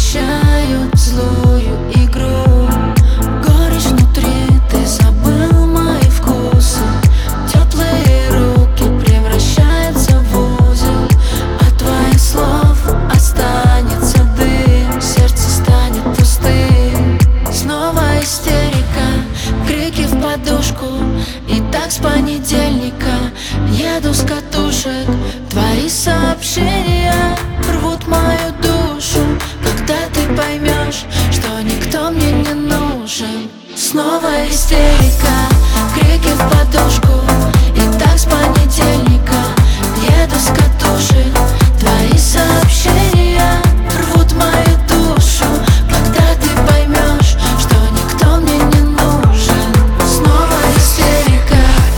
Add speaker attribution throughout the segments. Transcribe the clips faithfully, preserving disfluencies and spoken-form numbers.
Speaker 1: прощают злую игру. Горечь внутри, ты забыл мои вкусы. Теплые руки превращаются в узел. От твоих слов останется дым, сердце станет пустым. Снова истерика, крики в подушку. И так с понедельника еду с катушек. Твои сообщения рвут мою душу. Когда ты поймешь, что никто мне не нужен. Снова истерика, крики в подушку. И так с понедельника еду с катушек. Твои сообщения рвут мою душу. Когда ты поймешь, что никто мне не нужен. Снова истерика.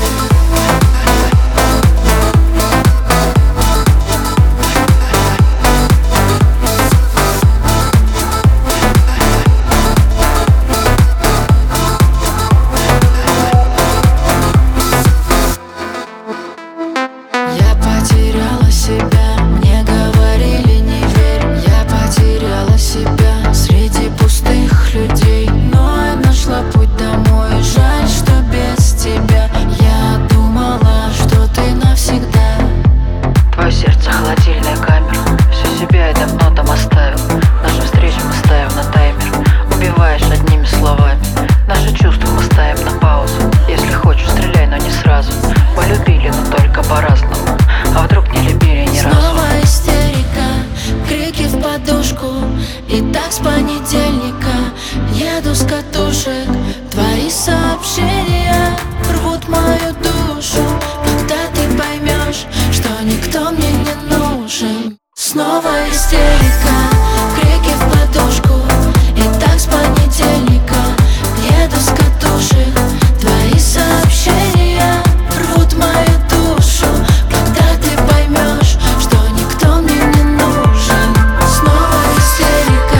Speaker 1: Я потеряла себя, мне говорили не верь. Я потеряла себя среди пустых людей. Но я нашла путь домой, жаль, что без тебя. Я думала, что ты навсегда.
Speaker 2: Твое сердце холодильная камера. Всю себя я давно там оставил. Нашу встречу мы ставим на таймер. Убиваешь одними словами. Наши чувства мы ставим на паузу. Если хочешь, стреляй, но не сразу. Мы любили, но только по-разному. А вдруг не любили ни разу?
Speaker 1: Снова истерика, крики в подушку. И так с понедельника еду с катушек. Твои сообщения рвут мою душу. Когда ты поймешь, что никто мне не нужен. Снова истерика, крики в подушку. И так с понедельника еду с катушек. Твои сообщения рвут мою душу. Когда ты поймешь, что никто мне не нужен. Снова истерика.